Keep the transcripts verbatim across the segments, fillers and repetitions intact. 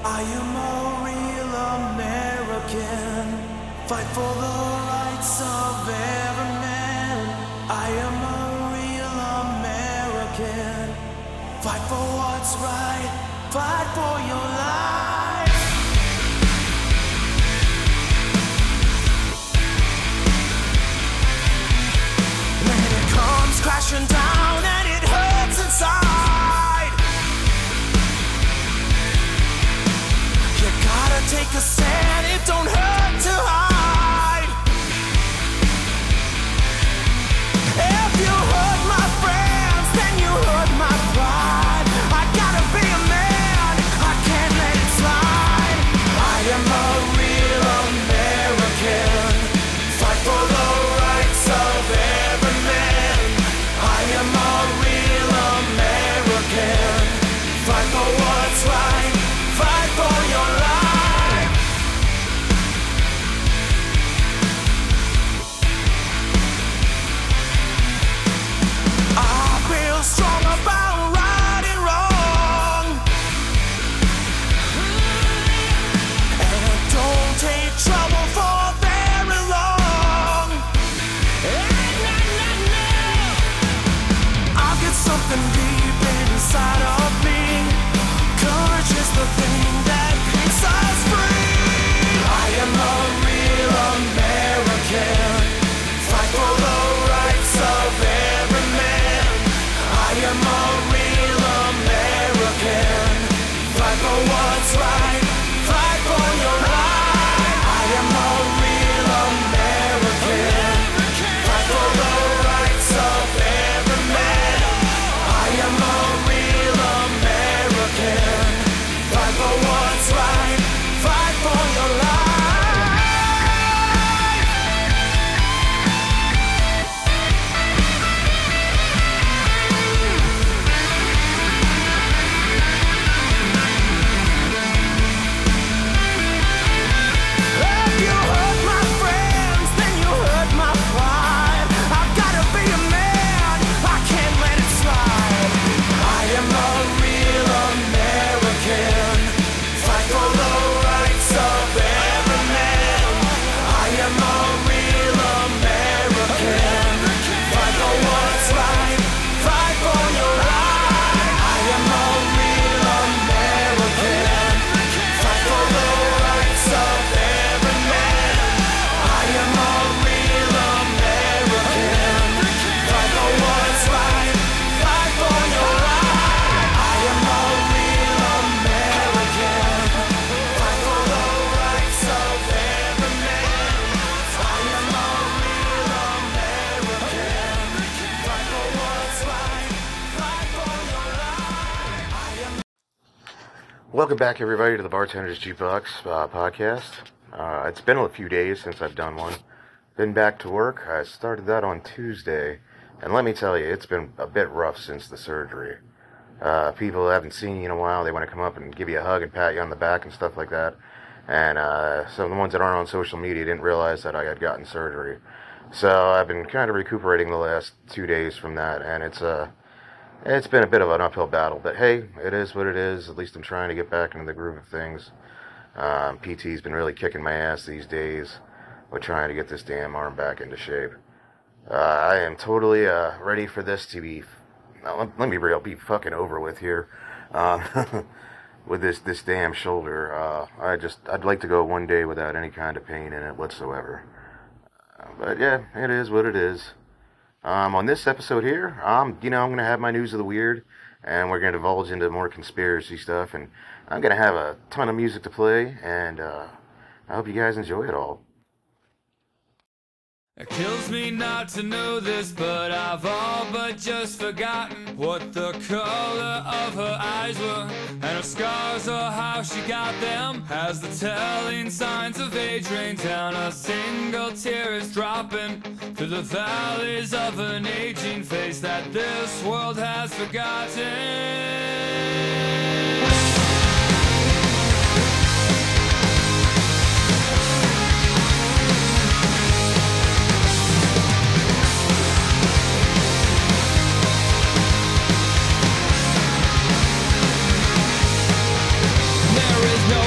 I am a real American. Fight for the rights of every man. I am a real American. Fight for what's right. Fight for your life. When it comes crashing down and it hurts inside, you gotta take a stand. It don't hurt to hide. If you hurt my friends, then you hurt my pride. I gotta be a man, I can't let it slide. I am a real American. Fight for the rights of every man. I am a real American. Fight for what's right. Fight for your life. I feel strong about right and wrong, and I don't take trouble for very long. I've got something deep inside of me. Courage is the thing that keeps us free. I am a real American. Fight for the rights of every man. I am a real American. Fight for what's right. Fight for your life. I am a real American. Fight for the rights of every man. I am a real American. Fight for what's right. Fight for your life. If you hurt my friends, then you hurt my pride. I've gotta be a man, I can't let it slide. I am a real American. Fight for the rights of every man. I am a real American. Fight for what's right. Fight for your life. I am a real American. Fight for the rights of every man. I am a real American. Fight for what's right. Fight for your life. I am a real American. Fight for the rights of every man. I am a real American. Fight for what's right. Fight for your life. I am. Welcome back, everybody, to the Bartender's Jukebox uh, podcast. Uh, it's been a few days since I've done one. Been back to work. I started that on Tuesday, and let me tell you, it's been a bit rough since the surgery. Uh, people haven't seen you in a while. They want to come up and give you a hug and pat you on the back and stuff like that. And uh, some of the ones that aren't on social media didn't realize that I had gotten surgery. So I've been kind of recuperating the last two days from that, and it's uh, it's been a bit of an uphill battle. But hey, it is what it is. At least I'm trying to get back into the groove of things. Um, P T's been really kicking my ass these days with trying to get this damn arm back into shape. Uh, I am totally uh, ready for this to be, now, let, let me real be fucking over with here. Uh, with this this damn shoulder. Uh, I just I'd like to go one day without any kind of pain in it whatsoever. Uh, but yeah, it is what it is. Um, on this episode here, um, you know, I'm gonna have my news of the weird, and we're gonna divulge into more conspiracy stuff, and I'm gonna have a ton of music to play, and uh, I hope you guys enjoy it all. It kills me not to know this, but I've all but just forgotten what the color of her eyes were, and her scars or how she got them. As the telling signs of age rain down, a single tear is dropping through the valleys of an aging face that this world has forgotten. There is no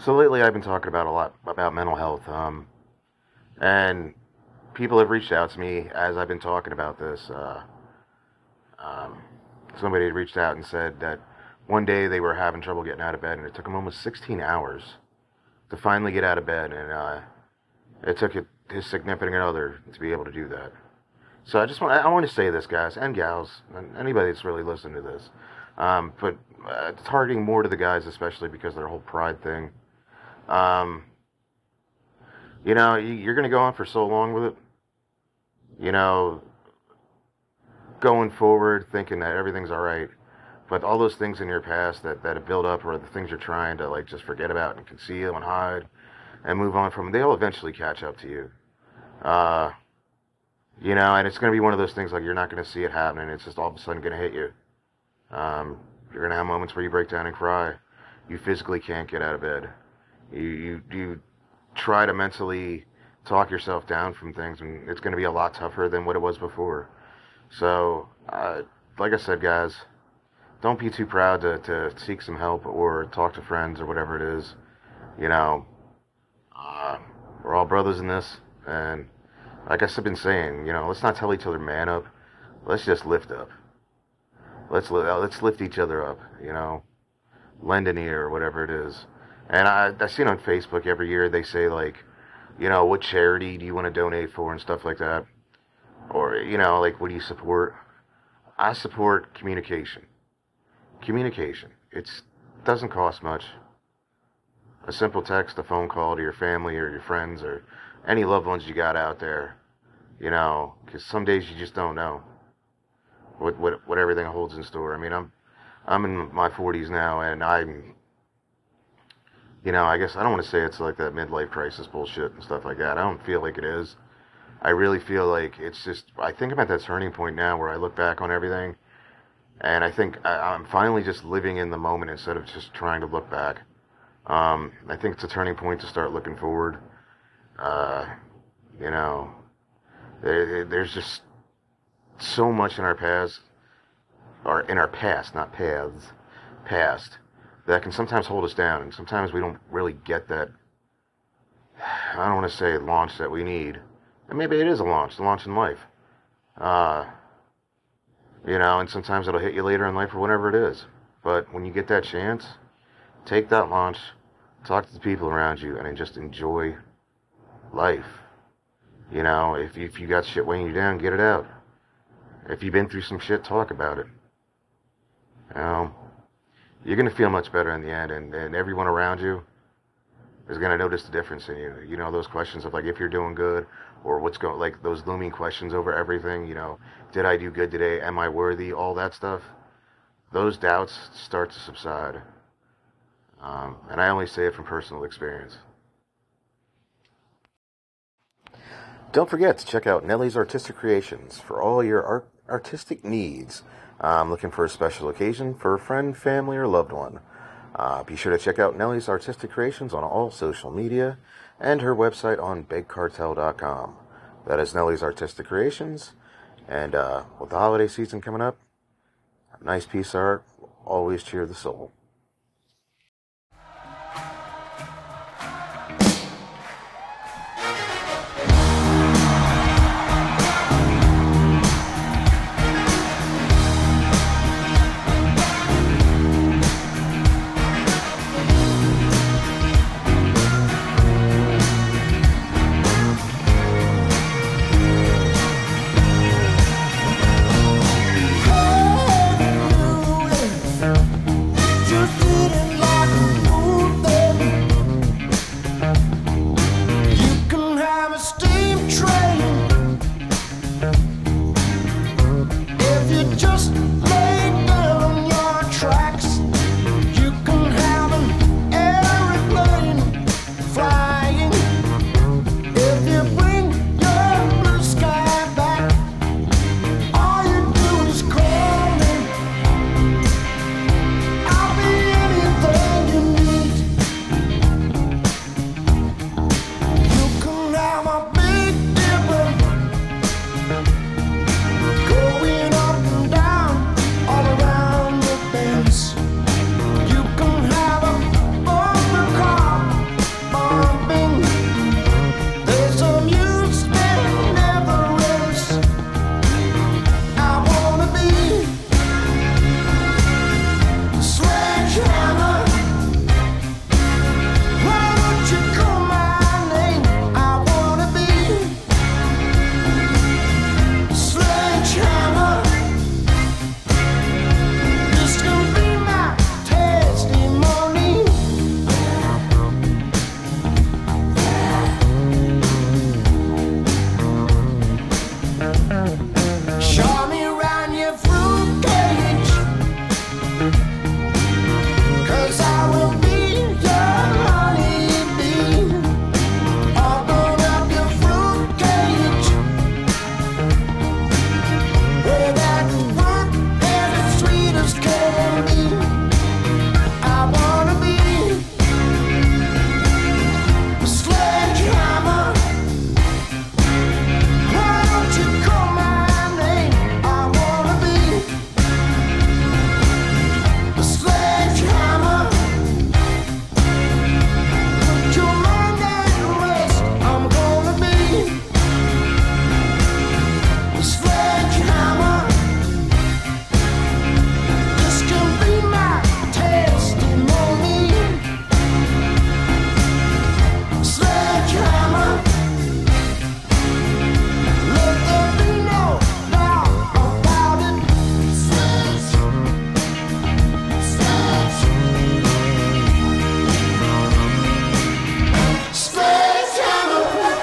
So lately I've been talking about a lot about mental health, um, and people have reached out to me as I've been talking about this. Uh, um, somebody had reached out and said that one day they were having trouble getting out of bed, and it took them almost sixteen hours to finally get out of bed, and uh, it took it, his significant other to be able to do that. So I just want I want to say this, guys and gals, and anybody that's really listening to this, um, but uh, targeting more to the guys, especially because of their whole pride thing. Um, you know, you're going to go on for so long with it. You know, going forward, thinking that everything's all right, but all those things in your past that, that have built up, or the things you're trying to like just forget about and conceal and hide and move on from, they'll eventually catch up to you. Uh, you know, and it's going to be one of those things like you're not going to see it happening. It's just all of a sudden going to hit you. Um, you're going to have moments where you break down and cry. You physically can't get out of bed. You, you, you try to mentally talk yourself down from things, and it's going to be a lot tougher than what it was before. So, uh, like I said, guys, don't be too proud to, to seek some help or talk to friends or whatever it is. You know, uh, we're all brothers in this, and like I've been saying, you know, let's not tell each other man up. Let's just lift up. Let's li- let's lift each other up, you know, lend an ear or whatever it is. And I, I see it on Facebook every year. They say, like, you know, what charity do you want to donate for and stuff like that? Or, you know, like, what do you support? I support communication. Communication. It doesn't cost much. A simple text, a phone call to your family or your friends or any loved ones you got out there, you know, because some days you just don't know what, what what everything holds in store. I mean, I'm I'm in my forties now, and I'm, you know, I guess I don't want to say it's like that midlife crisis bullshit and stuff like that. I don't feel like it is. I really feel like it's just, I think I'm at that turning point now where I look back on everything, and I think I, I'm finally just living in the moment instead of just trying to look back. Um, I think it's a turning point to start looking forward. Uh, you know, there, there's just so much in our past, or in our past, not paths, past, that can sometimes hold us down, and sometimes we don't really get that, I don't want to say launch that we need, and maybe it is a launch, a launch in life, uh, you know, and sometimes it'll hit you later in life or whatever it is, but when you get that chance, take that launch, talk to the people around you, and then just enjoy life. You know, if you, if you got shit weighing you down, get it out. If you've been through some shit, talk about it. You know, you're going to feel much better in the end, and, and everyone around you is going to notice the difference in you. You know, those questions of, like, if you're doing good, or what's going, like, those looming questions over everything, you know, did I do good today? Am I worthy? All that stuff. Those doubts start to subside. Um, and I only say it from personal experience. Don't forget to check out Nelly's Artistic Creations for all your art artistic needs. Um, looking for a special occasion for a friend, family, or loved one. Uh, be sure to check out Nelly's Artistic Creations on all social media and her website on big cartel dot com. That is Nelly's Artistic Creations. And uh, with the holiday season coming up, a nice piece of art will always cheer the soul. Oh, Show me around your fruit cage, 'cause I will be your honeybee. Open up your fruit cage, where that fruit is as sweet as can be. I wanna be a sledgehammer. Why don't you call my name? I wanna be a sledgehammer. Put your mind at rest. I'm gonna be a sledgehammer. This can be my testimony. Sledgehammer. Let there be no doubt about it. Sledge, sledge, sledgehammer.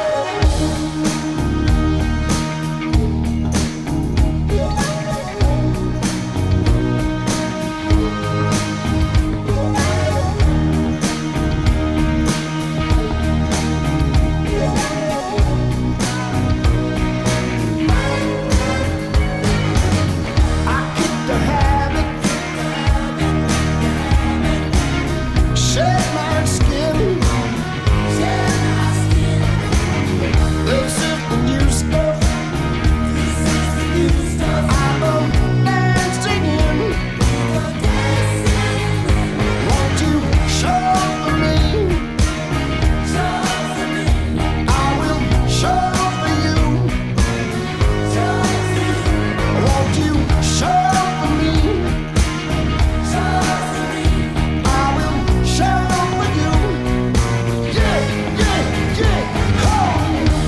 I kicked the habit, shed my skin. This is the new stuff. I've been dancing in. Won't you show for me? I will show for you. Won't you show for me? I will show for you. Yeah, yeah, yeah. Oh.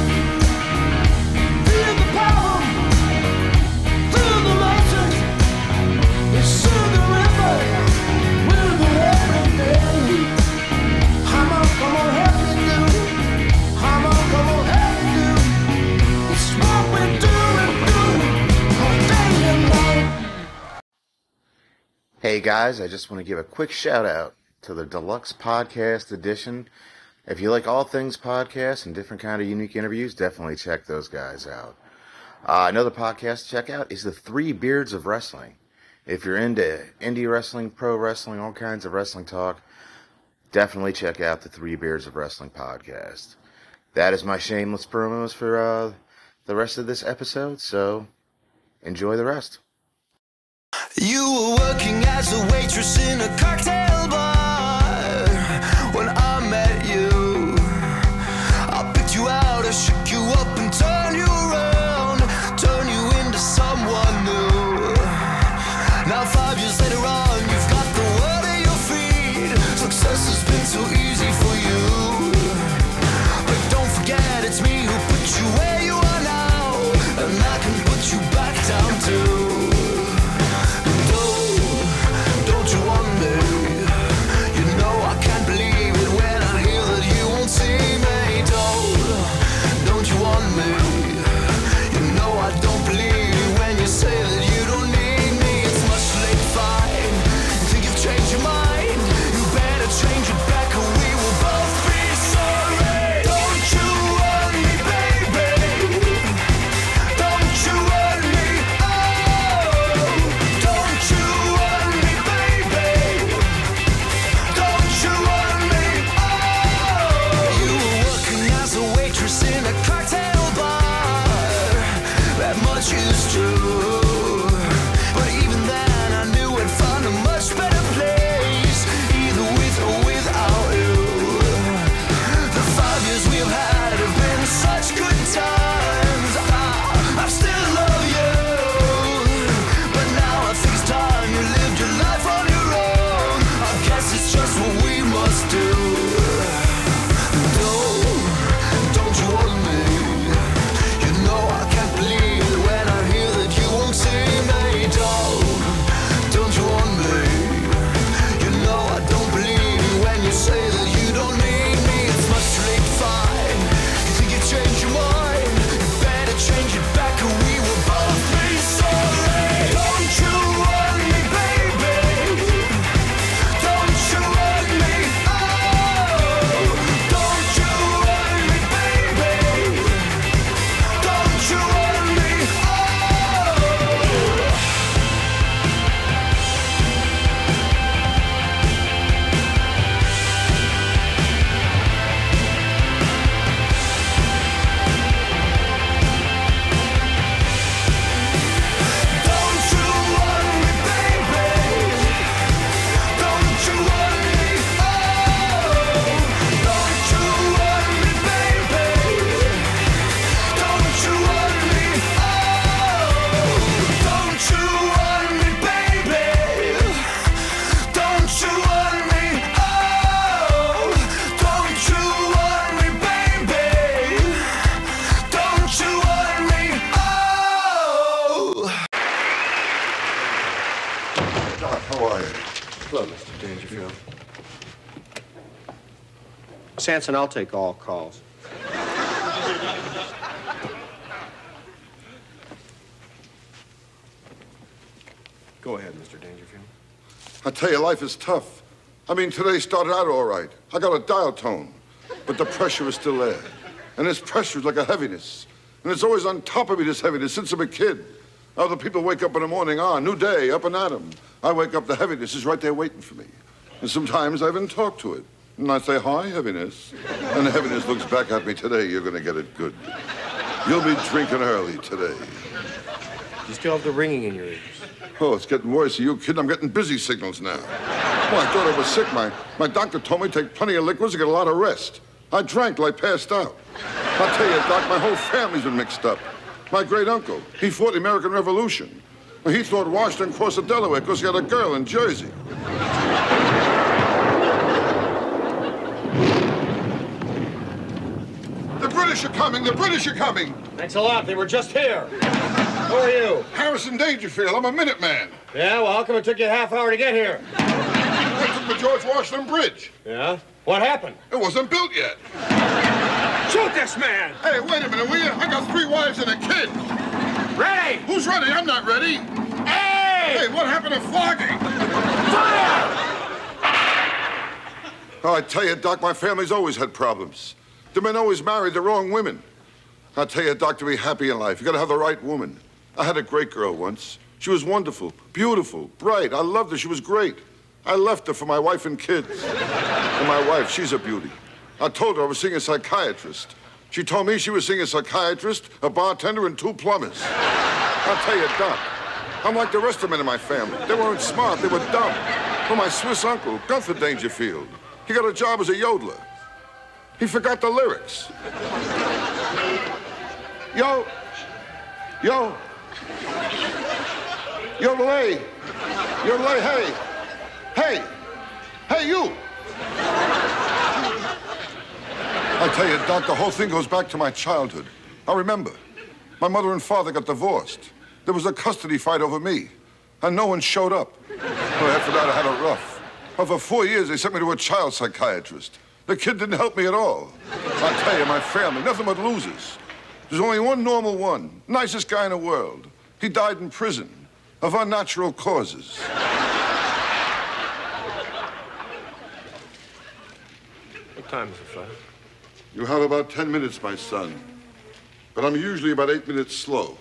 Feel the power, feel the mountains. It's sugar river, we'll be every day. Come on, come on, help me do. Come on, come on, help me do. It's what we do and do all day and night. Hey guys, I just want to give a quick shout out to the Deluxe Podcast Edition. If you like all things podcasts and different kind of unique interviews, definitely check those guys out. Uh, another podcast to check out is the Three Beards of Wrestling. If you're into indie wrestling, pro wrestling, all kinds of wrestling talk, definitely check out the Three Beards of Wrestling podcast. That is my shameless promos for uh, the rest of this episode, so enjoy the rest. You were working as a waitress in a cocktail bar when I met you. I picked you out, I shook you up and turned you around, turn you into someone new. Now five years later on, you've got the world at your feet. Success has been so easy for you. But don't forget, it's me who put you where you are now, and I can put you back down too. Don't you want me? You know I can't believe it when I hear that you won't see me. Don't, don't you want me? You know I don't believe it when you say that you don't need me. It's much late fine. You think you've changed your mind? You better change it back or we will both be sorry. Don't you want me, baby? Don't you want me? Oh, don't you want me, baby? Don't you want me? Oh, you were working as a waitress in a cocktail bar. That much is true. But even then, I knew I'd find a much better place, either with or without you. The five years we've had have been such good times. I, I still love you, but now I think it's time you lived your life on your own. I guess it's just what we must do. Don't, don't you want me? You know I can't believe it when I hear that you won't How are you? Hello, Mister Dangerfield. Sanson, I'll take all calls. Go ahead, Mister Dangerfield. I tell you, life is tough. I mean, today started out all right. I got a dial tone, but the pressure is still there. And this pressure is like a heaviness. And it's always on top of me, this heaviness, since I'm a kid. Other people wake up in the morning, ah, new day, up and at 'em. I wake up, the heaviness is right there waiting for me. And sometimes I even talk to it. And I say, hi, heaviness. And the heaviness looks back at me. Today, you're gonna get it good. You'll be drinking early today. You still have the ringing in your ears. Oh, it's getting worse. Are you kidding? I'm getting busy signals now. Well, I thought I was sick. My, my doctor told me to take plenty of liquids and get a lot of rest. I drank till I passed out. I'll tell you, Doc, my whole family's been mixed up. My great-uncle, he fought the American Revolution. He thought Washington crossed the Delaware because he had a girl in Jersey. The British are coming! The British are coming! Thanks a lot. They were just here. Who are you? Harrison Dangerfield. I'm a Minuteman. Yeah, well, how come it took you a half hour to get here? I took the George Washington Bridge. Yeah? What happened? It wasn't built yet. Shoot this man! Hey, wait a minute, will you? I got three wives and a kid. Ready! Who's ready? I'm not ready. Hey! Hey, what happened to flogging? Fire! Oh, I tell you, Doc, my family's always had problems. The men always married the wrong women. I tell you, Doc, to be happy in life, you gotta have the right woman. I had a great girl once. She was wonderful, beautiful, bright. I loved her. She was great. I left her for my wife and kids. And my wife, she's a beauty. I told her I was seeing a psychiatrist. She told me she was seeing a psychiatrist, a bartender, and two plumbers. I'll tell you, Doc, I'm like the rest of the men in my family. They weren't smart, they were dumb. Well, my Swiss uncle, Gunther Dangerfield, he got a job as a yodeler. He forgot the lyrics. Yo, yo, yodelay, yodelay, hey, hey, hey, you. I tell you, Doc, the whole thing goes back to my childhood. I remember. My mother and father got divorced. There was a custody fight over me, and no one showed up. Well, after that, I had it rough. Well, for four years, they sent me to a child psychiatrist. The kid didn't help me at all. I tell you, my family, nothing but losers. There's only one normal one, nicest guy in the world. He died in prison of unnatural causes. What time is it, Father? You have about ten minutes, my son. But I'm usually about eight minutes slow.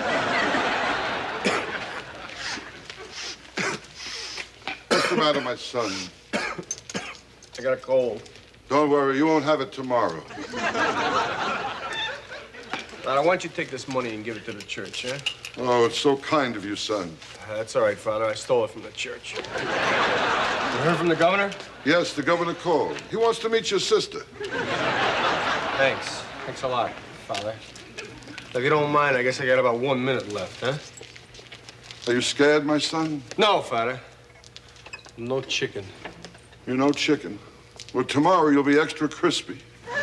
What's the matter, my son? I got a cold. Don't worry, you won't have it tomorrow. Now, I want you to take this money and give it to the church, yeah? Oh, it's so kind of you, son. Uh, that's all right, Father. I stole it from the church. You heard from the governor? Yes, the governor called. He wants to meet your sister. Thanks. Thanks a lot, Father. If you don't mind, I guess I got about one minute left, huh? Are you scared, my son? No, Father. No chicken. You're no chicken. Well, tomorrow you'll be extra crispy.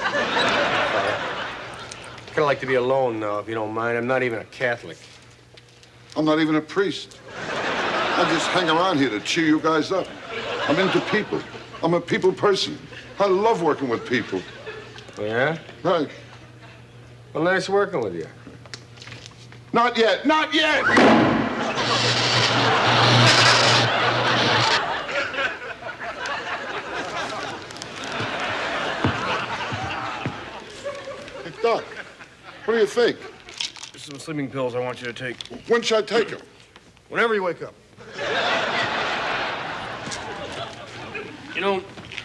I'd kind of like to be alone now, if you don't mind. I'm not even a Catholic. I'm not even a priest. I just hang around here to cheer you guys up. I'm into people. I'm a people person. I love working with people. Yeah? Right. Well, nice working with you. Not yet. Not yet! Hey, Doc, what do you think? There's some sleeping pills I want you to take. When should I take them? Whenever you wake up. You know,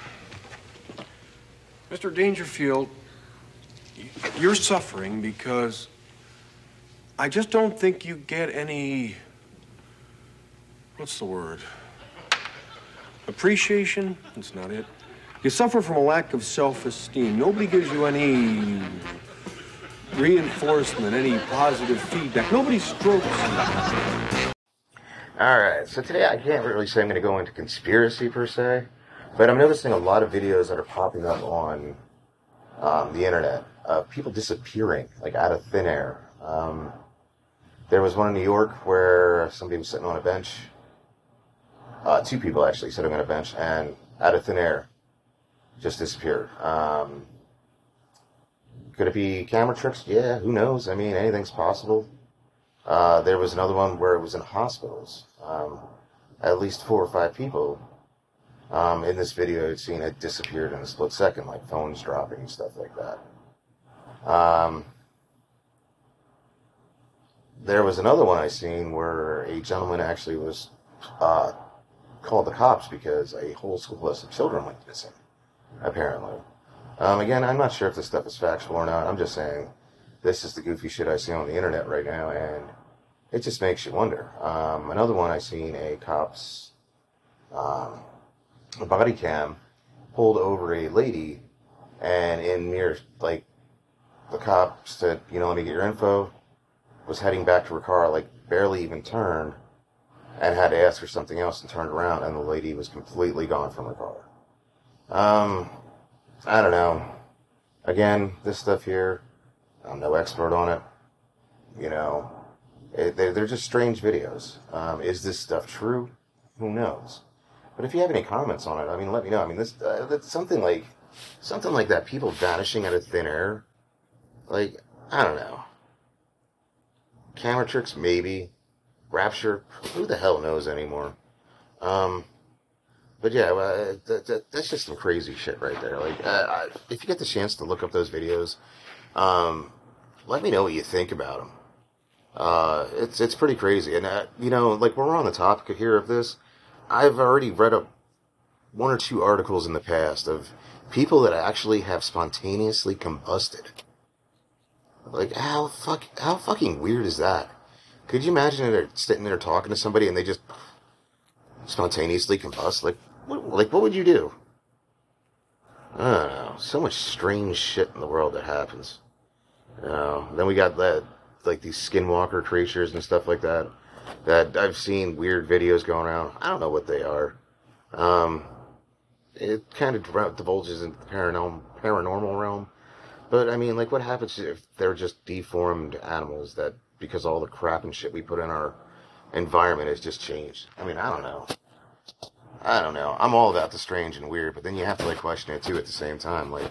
Mister Dangerfield, you're suffering because I just don't think you get any, what's the word? Appreciation? That's not it. You suffer from a lack of self-esteem. Nobody gives you any reinforcement, any positive feedback. Nobody strokes you. Alright, so today I can't really say I'm going to go into conspiracy per se, but I'm noticing a lot of videos that are popping up on um, the internet of people disappearing, like out of thin air. Um, there was one in New York where somebody was sitting on a bench, uh, two people actually sitting on a bench, and out of thin air, just disappeared. Um, could it be camera tricks? Yeah, who knows? I mean, anything's possible. Uh, there was another one where it was in hospitals. Um, at least four or five people um, in this video I'd seen had disappeared in a split second, like phones dropping and stuff like that. Um, there was another one I seen where a gentleman actually was uh, called the cops because a whole school bus of children went missing, apparently. Um, again, I'm not sure if this stuff is factual or not. I'm just saying this is the goofy shit I see on the internet right now, and it just makes you wonder. Um, another one I seen a cop's um, a body cam pulled over a lady, and in near, like, the cop said, you know, let me get your info, was heading back to her car, like, barely even turned, and had to ask her something else and turned around, and the lady was completely gone from her car. Um, I don't know. Again, this stuff here, I'm no expert on it. You know, it, they're, they're just strange videos. Um, is this stuff true? Who knows? But if you have any comments on it, I mean, let me know. I mean, this uh, that's something like something like that. People vanishing out of thin air. Like, I don't know. Camera tricks, maybe. Rapture, who the hell knows anymore? Um, but yeah, uh, that, that, that's just some crazy shit right there. Like, uh, I, if you get the chance to look up those videos, um, let me know what you think about them. Uh, it's it's pretty crazy, and uh, you know, like when we're on the topic here of this, I've already read up one or two articles in the past of people that actually have spontaneously combusted. Like, how fuck, how fucking weird is that? Could you imagine they're sitting there talking to somebody and they just spontaneously combust? Like, what, like, what would you do? I don't know. So much strange shit in the world that happens. You know, then we got that, like these skinwalker creatures and stuff like that. That I've seen weird videos going around. I don't know what they are. Um, it kind of divulges into the paranormal, paranormal realm. But, I mean, like, what happens if they're just deformed animals that, because all the crap and shit we put in our environment has just changed? I mean, I don't know. I don't know. I'm all about the strange and weird, but then you have to, like, question it, too, at the same time. Like,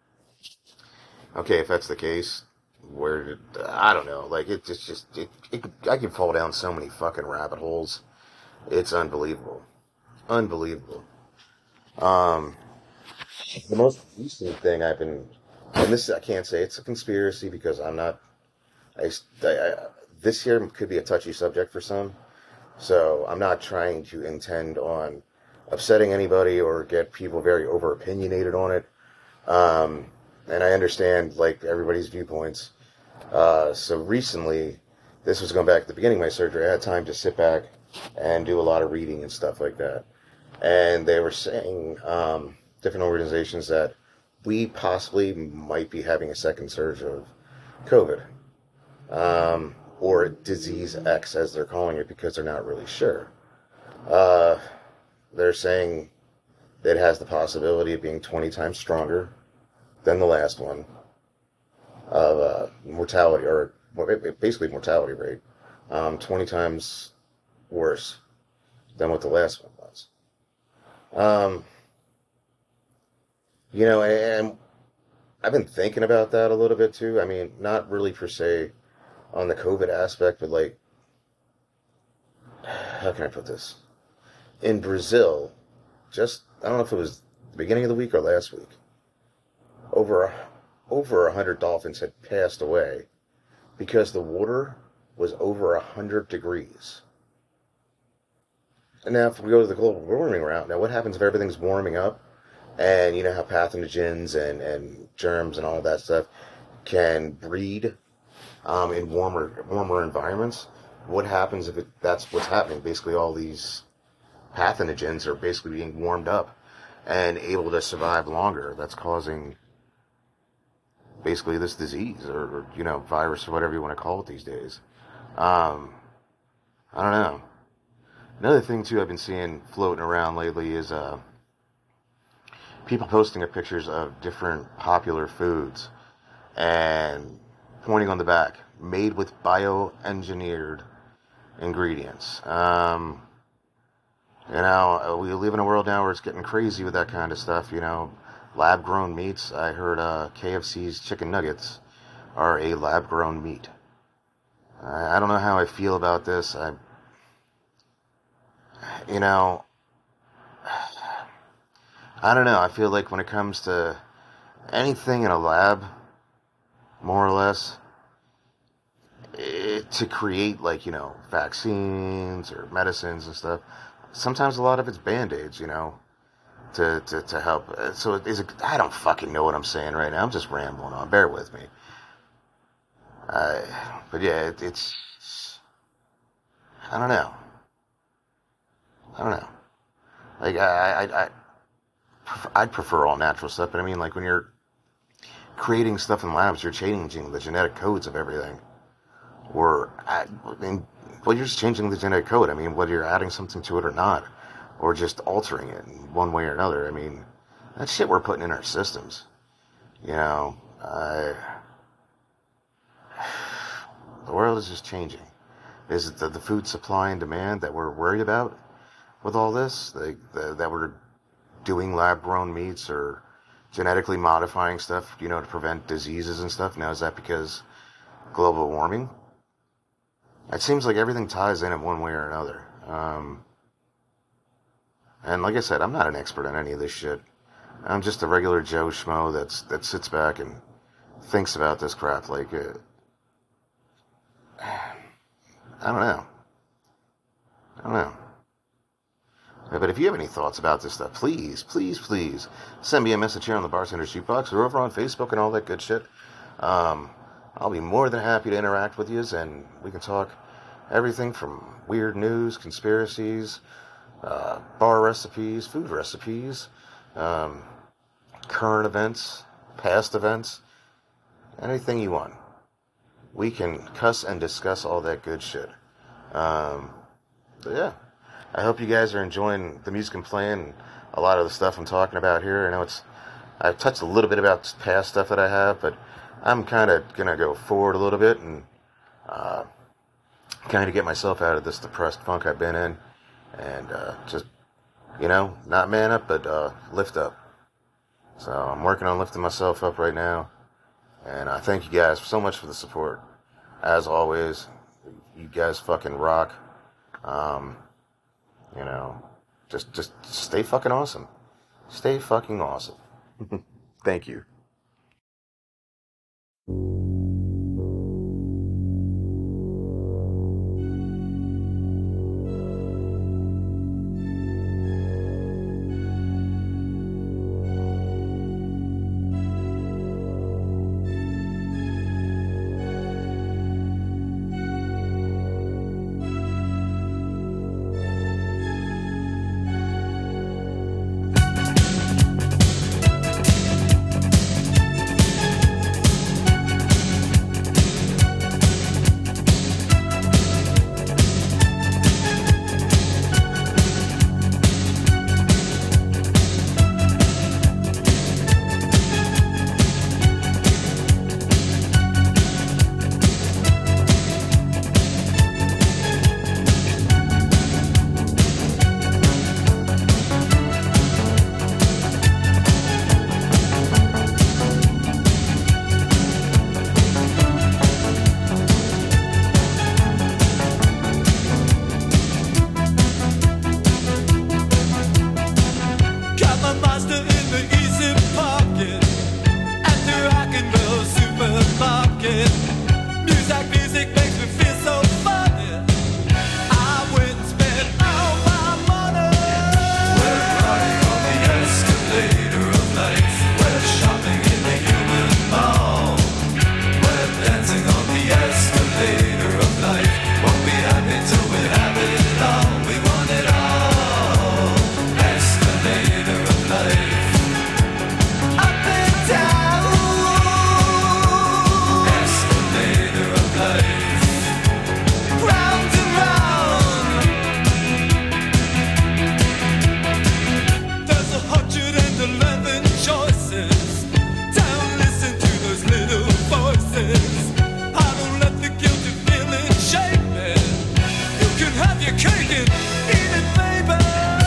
okay, if that's the case, where did, I don't know. Like, it just, just it, it, I could fall down so many fucking rabbit holes. It's unbelievable. Unbelievable. Um, the most recent thing I've been, and this, I can't say it's a conspiracy because I'm not, I, I, this here could be a touchy subject for some, so I'm not trying to intend on upsetting anybody or get people very over opinionated on it. Um, and I understand, like, everybody's viewpoints. Uh, so recently, this was going back at the beginning of my surgery, I had time to sit back and do a lot of reading and stuff like that. And they were saying, um, different organizations that we possibly might be having a second surge of COVID. Um, or Disease X, as they're calling it, because they're not really sure. Uh, they're saying that it has the possibility of being twenty times stronger than the last one. Of uh, mortality, or basically mortality rate, um, twenty times worse than what the last one was. Um, you know, and I've been thinking about that a little bit too. I mean, not really per se on the COVID aspect, but like, how can I put this? In Brazil, just, I don't know if it was the beginning of the week or last week, over a over a hundred dolphins had passed away because the water was over a hundred degrees. And now if we go to the global warming route, now what happens if everything's warming up and you know how pathogens and, and germs and all that stuff can breed um, in warmer warmer environments? What happens if it, that's what's happening? Basically all these pathogens are basically being warmed up and able to survive longer. That's causing basically this disease or, or, you know, virus or whatever you want to call it these days. Um, I don't know. Another thing, too, I've been seeing floating around lately is uh, people posting up pictures of different popular foods and pointing on the back, made with bioengineered ingredients. Um, You know, we live in a world now where it's getting crazy with that kind of stuff, you know. Lab-grown meats. I heard uh, K F C's chicken nuggets are a lab-grown meat. I, I don't know how I feel about this. I, you know, I don't know. I feel like when it comes to anything in a lab, more or less, it, to create, like, you know, vaccines or medicines and stuff, sometimes a lot of it's Band-Aids, you know, to, to, to help. So it is a, I don't fucking know what I'm saying right now. I'm just rambling on. Bear with me. Uh, but yeah, it, it's, I don't know. I don't know. Like, I, I, I, I'd prefer all natural stuff, but I mean, like, when you're creating stuff in labs, you're changing the genetic codes of everything. Or, I mean, well, you're just changing the genetic code. I mean, whether you're adding something to it or not, or just altering it in one way or another. I mean, that shit we're putting in our systems. You know, uh, the world is just changing. Is it the, the food supply and demand that we're worried about with all this? Like, the, that we're doing lab-grown meats or genetically modifying stuff, you know, to prevent diseases and stuff? Now, is that because global warming? It seems like everything ties in in one way or another. Um, and like I said, I'm not an expert on any of this shit. I'm just a regular Joe Schmo that's that sits back and thinks about this crap. Like, uh, I don't know. I don't know. But if you have any thoughts about this stuff, please, please, please send me a message here on the Bartender's Jukebox or over on Facebook and all that good shit. Um, I'll be more than happy to interact with you, and we can talk everything from weird news, conspiracies, uh, bar recipes, food recipes, um, current events, past events, anything you want. We can cuss and discuss all that good shit. Um, but yeah, I hope you guys are enjoying the music I'm playing and a lot of the stuff I'm talking about here. I know it's, I've touched a little bit about past stuff that I have, but I'm kind of going to go forward a little bit and uh, kind of get myself out of this depressed funk I've been in and uh, just, you know, not man up, but uh, lift up. So I'm working on lifting myself up right now. And I thank you guys so much for the support. As always, you guys fucking rock. Um, you know, just, just stay fucking awesome. Stay fucking awesome. Thank you. Have your cake and eat it, baby.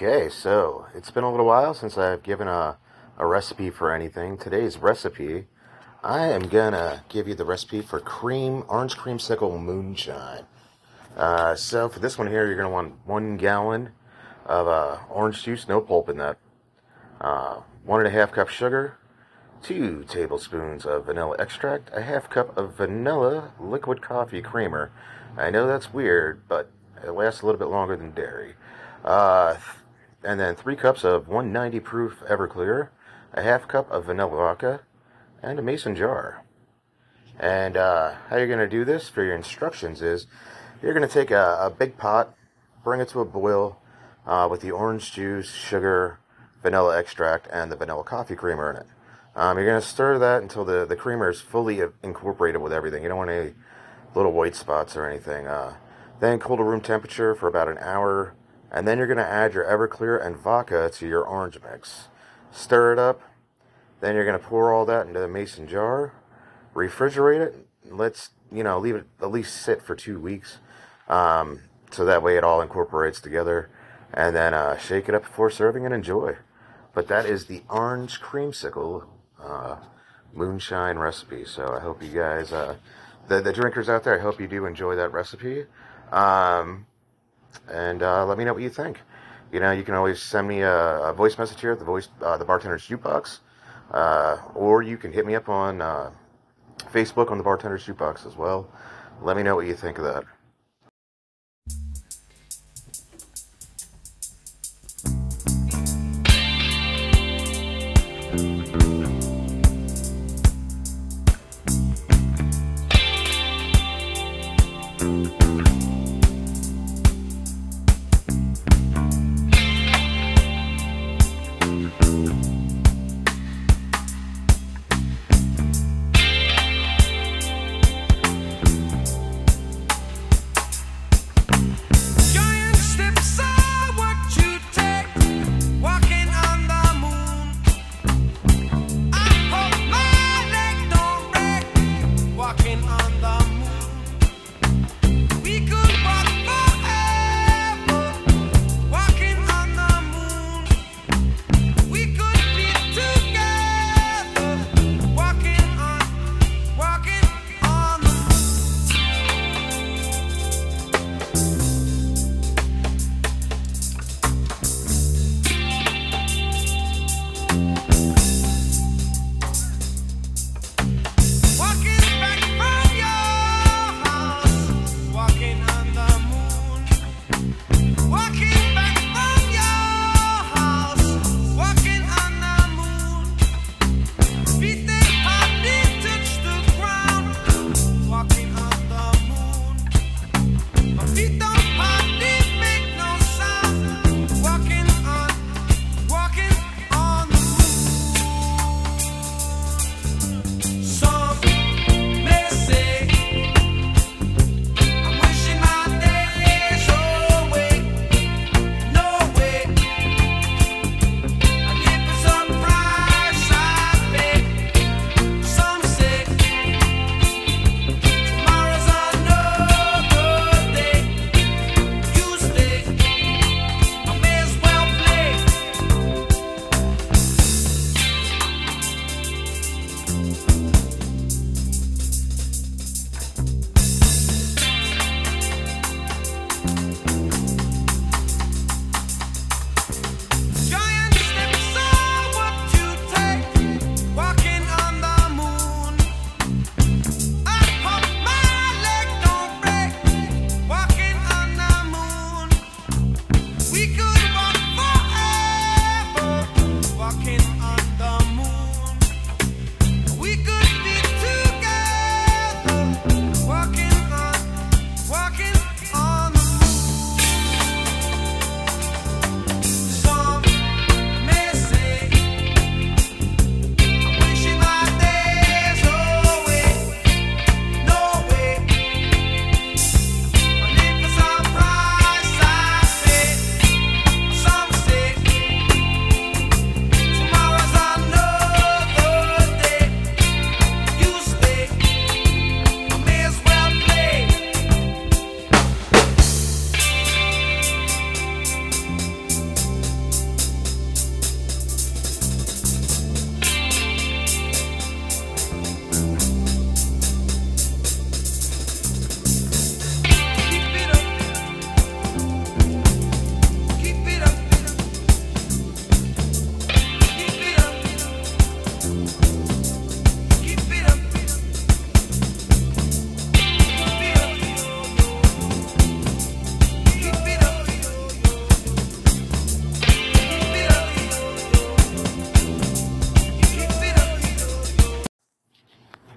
Okay, so it's been a little while since I've given a, a recipe for anything. Today's recipe, I am gonna give you the recipe for cream, orange creamsicle moonshine. Uh, so for this one here, you're gonna want one gallon of uh, orange juice, no pulp in that. Uh, one and a half cup sugar, two tablespoons of vanilla extract, a half cup of vanilla liquid coffee creamer. I know that's weird, but it lasts a little bit longer than dairy. Uh, and then three cups of one ninety proof Everclear, a half cup of vanilla vodka, and a mason jar. And uh, how you're going to do this for your instructions is you're going to take a, a big pot, bring it to a boil uh, with the orange juice, sugar, vanilla extract, and the vanilla coffee creamer in it. Um, you're going to stir that until the, the creamer is fully incorporated with everything. You don't want any little white spots or anything. Uh, then cool to room temperature for about an hour. And then you're going to add your Everclear and vodka to your orange mix. Stir it up. Then you're going to pour all that into the mason jar. Refrigerate it. Let's, you know, leave it at least sit for two weeks. Um, so that way it all incorporates together. And then uh, shake it up before serving and enjoy. But that is the orange creamsicle uh, moonshine recipe. So I hope you guys, uh, the, the drinkers out there, I hope you do enjoy that recipe. Um... And uh, let me know what you think. You know, you can always send me a, a voice message here at the voice, uh, the Bartender's Jukebox, uh, or you can hit me up on uh, Facebook on the Bartender's Jukebox as well. Let me know what you think of that.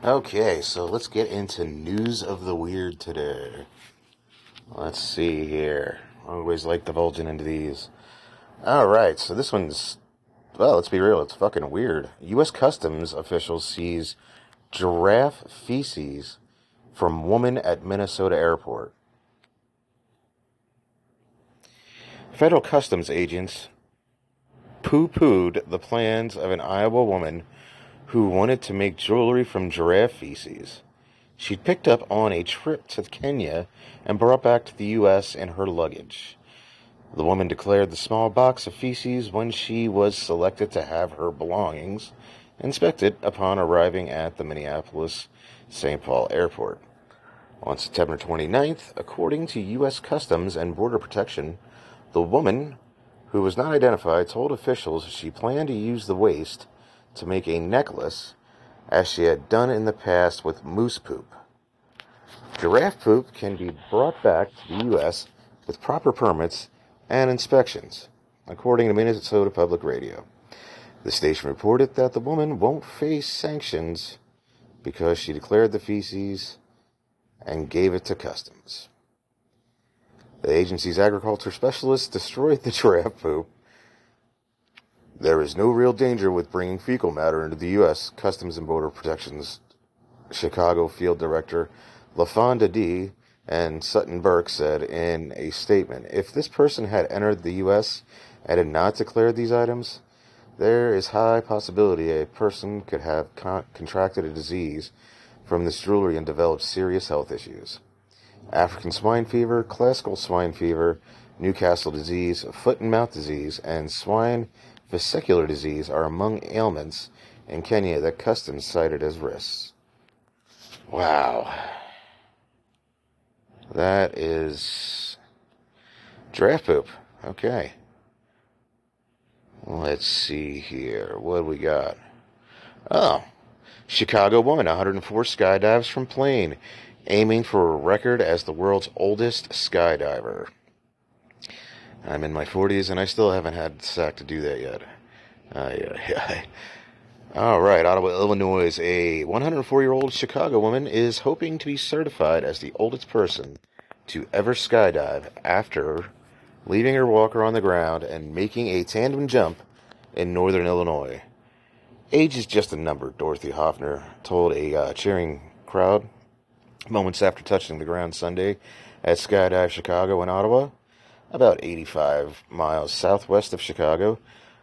Okay, so let's get into news of the weird today. Let's see here. I always like divulging into these. Alright, so this one's, well, let's be real, it's fucking weird. U S Customs officials seize giraffe feces from woman at Minnesota airport. Federal Customs agents poo-pooed the plans of an Iowa woman who wanted to make jewelry from giraffe feces. She'd picked up on a trip to Kenya and brought back to the U S in her luggage. The woman declared the small box of feces when she was selected to have her belongings inspected upon arriving at the Minneapolis-Saint Paul airport. On September twenty-ninth, according to U S Customs and Border Protection, the woman, who was not identified, told officials she planned to use the waste to make a necklace, as she had done in the past with moose poop. Giraffe poop can be brought back to the U S with proper permits and inspections, according to Minnesota Public Radio. The station reported that the woman won't face sanctions because she declared the feces and gave it to Customs. The agency's agriculture specialists destroyed the giraffe poop. There is no real danger with bringing fecal matter into the U S Customs and Border Protection's Chicago Field Director LaFonda D. and Sutton Burke said in a statement, if this person had entered the U S and had not declared these items, there is high possibility a person could have con- contracted a disease from this jewelry and developed serious health issues. African swine fever, classical swine fever, Newcastle disease, foot and mouth disease, and swine vesicular disease are among ailments in Kenya that Customs cited as risks. Wow. That is giraffe poop. Okay. Let's see here. What do we got? Oh. Chicago woman, one hundred four skydives from plane, aiming for a record as the world's oldest skydiver. I'm in my forties, and I still haven't had the sack to do that yet. Uh, yeah, yeah. All right, Ottawa, Illinois. A one hundred four-year-old Chicago woman is hoping to be certified as the oldest person to ever skydive after leaving her walker on the ground and making a tandem jump in northern Illinois. Age is just a number, Dorothy Hoffner told a uh, cheering crowd moments after touching the ground Sunday at Skydive Chicago in Ottawa, about eighty-five miles southwest of Chicago.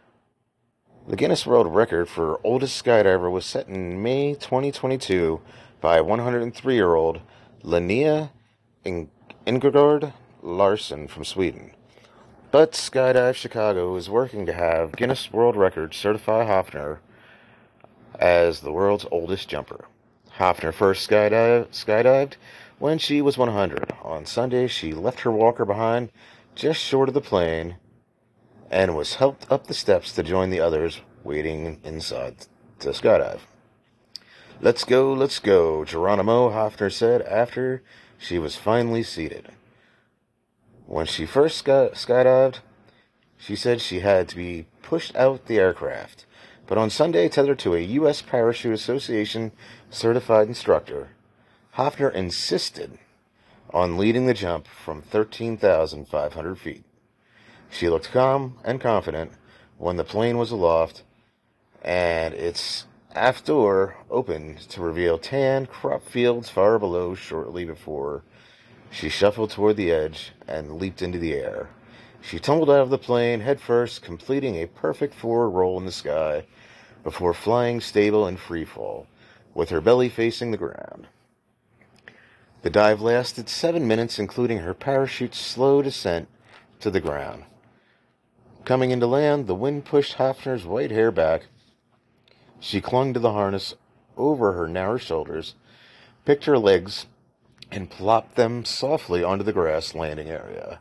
The Guinness World Record for oldest skydiver was set in May twenty twenty-two by one hundred three-year-old Linnea Ingegard Larsson from Sweden. But Skydive Chicago is working to have Guinness World Record certify Hoffner as the world's oldest jumper. Hoffner first skydive, skydived when she was one hundred. On Sunday, she left her walker behind just short of the plane and was helped up the steps to join the others waiting inside to skydive. Let's go, let's go, Geronimo, Hoffner said after she was finally seated. When she first sky- skydived, she said she had to be pushed out the aircraft, but on Sunday, tethered to a U S Parachute Association certified instructor, Hoffner insisted on leading the jump from thirteen thousand five hundred feet. She looked calm and confident when the plane was aloft and its aft door opened to reveal tan crop fields far below shortly before she shuffled toward the edge and leaped into the air. She tumbled out of the plane headfirst, completing a perfect forward roll in the sky before flying stable in free fall, with her belly facing the ground. The dive lasted seven minutes, including her parachute's slow descent to the ground. Coming into land, the wind pushed Hoffner's white hair back. She clung to the harness over her narrow shoulders, picked her legs, and plopped them softly onto the grass landing area.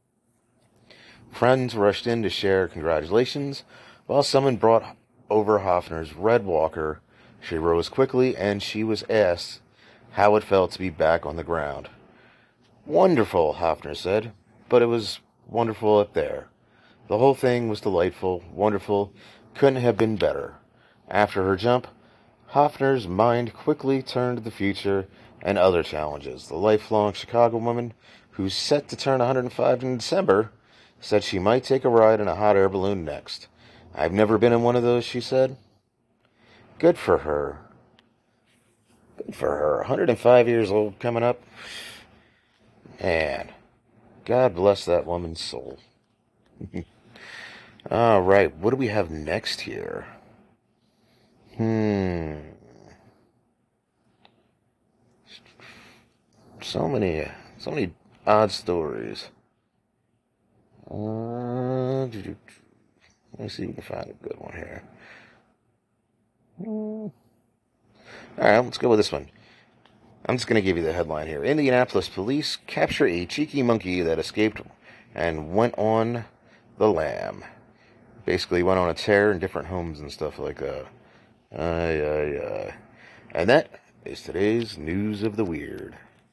Friends rushed in to share congratulations, while someone brought over Hoffner's red walker. She rose quickly, and she was asked how it felt to be back on the ground. Wonderful, Hoffner said, but it was wonderful up there. The whole thing was delightful, wonderful, couldn't have been better. After her jump, Hoffner's mind quickly turned to the future and other challenges. The lifelong Chicago woman, who's set to turn one hundred five in December, said she might take a ride in a hot air balloon next. I've never been in one of those, she said. Good for her. Good for her. one hundred five years old coming up. Man, God bless that woman's soul. All right, what do we have next here? Hmm. So many, so many odd stories. Uh, let me see if we can find a good one here. All right, let's go with this one. I'm just going to give you the headline here. Indianapolis police capture a cheeky monkey that escaped and went on the lam. Basically went on a tear in different homes and stuff like that. Aye, aye, aye. And that is today's News of the Weird.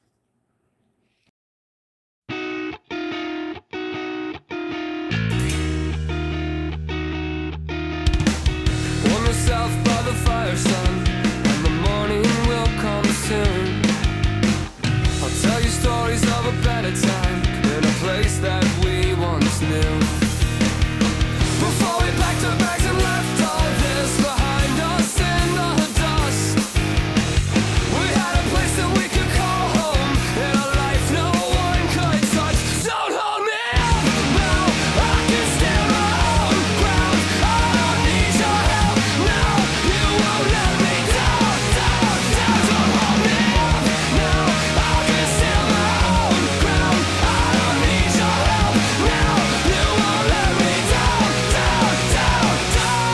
Warm yourself by the fire, son, and the morning will come soon. I'll tell you stories of a better time in a place that we once knew. Before we packed our bags and left all this behind us in the dust, we had a place that we could call home in a life no one could touch. Don't hold me up now, I can stand my own ground. I don't need your help now, you won't let me down, down, down. Don't hold me up now, I can stand my own ground. I don't need your help now, you won't let me down, down, down, down.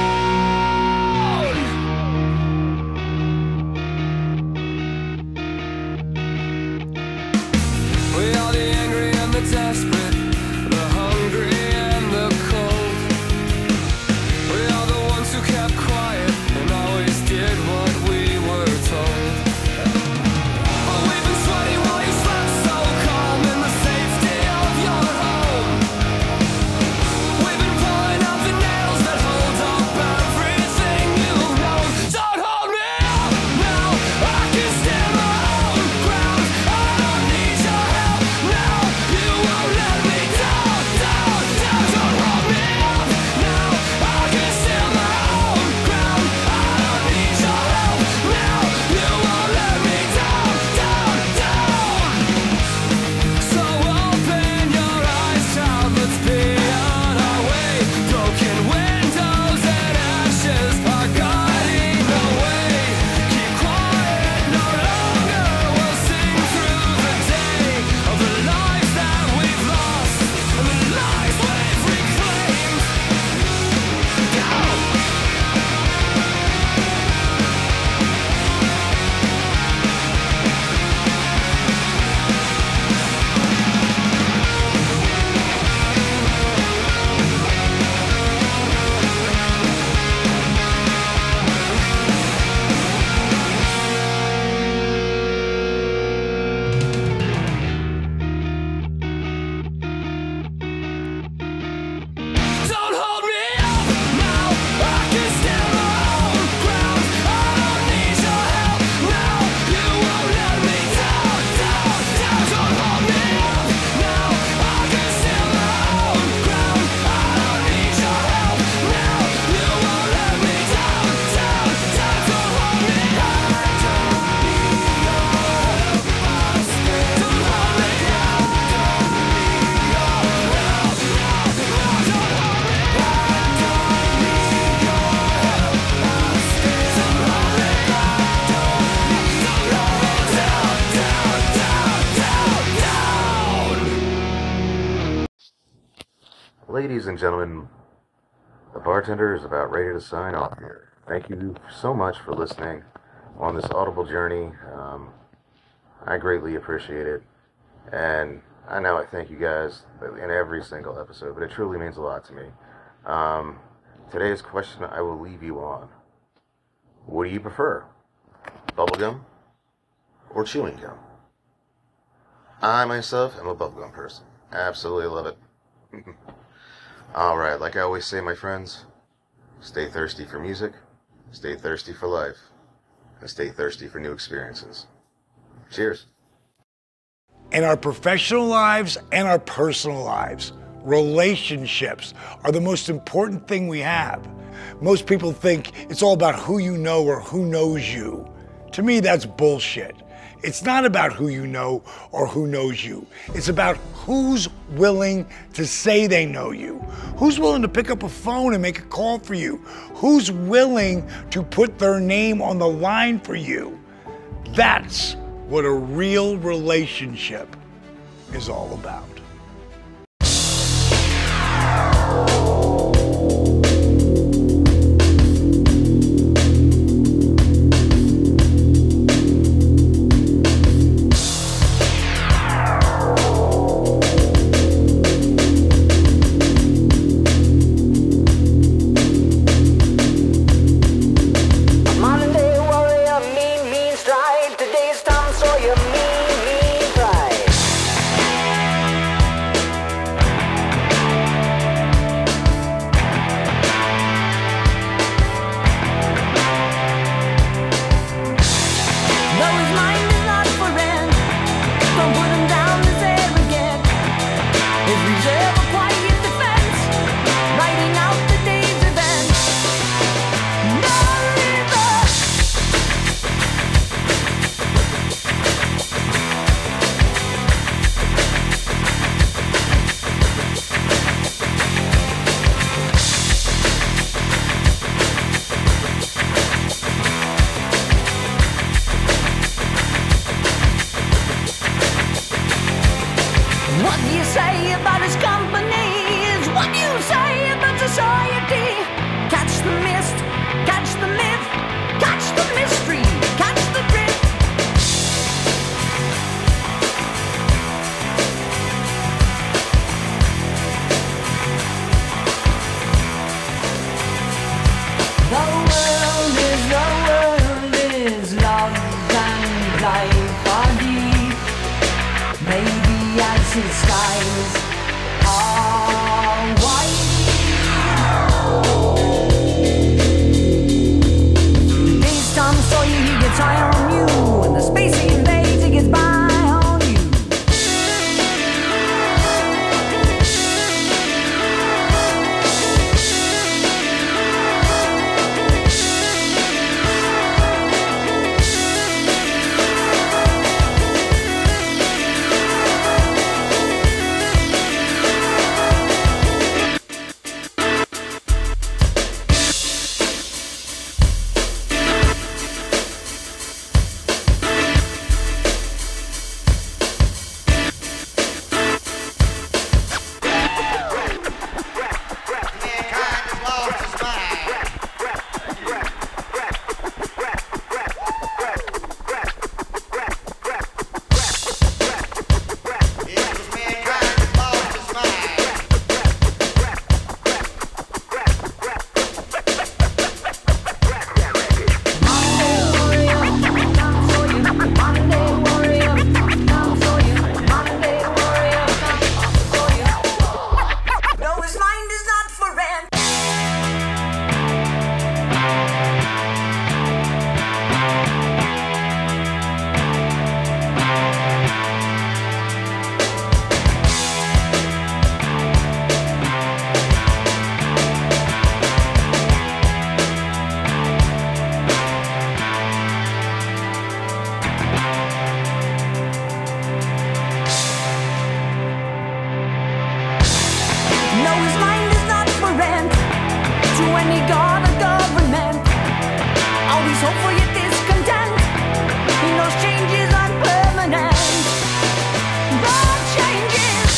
We are the angry and the desperate, the hungry and the cold. We are the ones who kept quiet and always did what we were told. Oh, we've been sweating while you slept so calm in the safety of your home. We've been pulling out the nails that hold up everything you've known. Don't hold me up now, I can stand my own ground. I don't need your help now, you won't let me down, down, down. Don't hold me up now, I can stand my own ground. I don't need your help now, you won't let me down, down, down. So open your eyes, child, let's be on our way. Broken windows and ashes are guiding the way. Keep quiet no longer, we'll sing through the day of the lives that we've lost and the lives we've reclaimed. Go! Don't hold me up now, I can stand my own ground. I don't need your help now, you won't let me down, down, down. Don't hold me up now, I can stand my own ground. I don't need your help now, you won't let me down, down, down. Don't hold me up, I don't need your help. I stand. Don't hold me up, don't need your help now, now. Don't hold me up, I don't need your help. I stand. Don't hold me up, don't need, don't hold me down, down, down, down, down. Ladies and gentlemen, the bartender is about ready to sign off here. Thank you so much for listening on this audible journey. Um, I greatly appreciate it. And I know I thank you guys in every single episode, but it truly means a lot to me. Um, today's question I will leave you on. What do you prefer? Bubblegum or chewing gum? I myself am a bubblegum person. Absolutely love it. Alright, like I always say, my friends, stay thirsty for music, stay thirsty for life, and stay thirsty for new experiences. Cheers. In our professional lives and our personal lives, relationships are the most important thing we have. Most people think it's all about who you know or who knows you. To me, that's bullshit. It's not about who you know or who knows you. It's about who's willing to say they know you. Who's willing to pick up a phone and make a call for you? Who's willing to put their name on the line for you? That's what a real relationship is all about. What do you say about his company is what you say about society. Catch the mist, catch the myth, catch the mystery, catch the drift. The world is, the world is love and life are deep. Maybe as his skies are white. Today's Tom Sawyer, he gets high on you, and the space he invades, he gets by on you. No, his mind is not for rent to any god or government. Always hopeful yet discontent. He knows changes aren't permanent, but changes.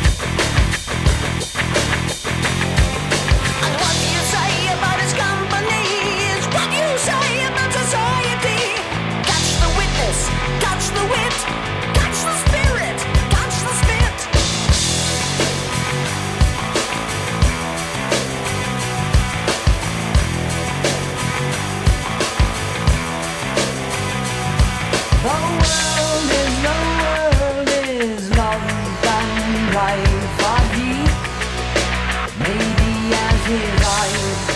And what do you say about his company? his eyes.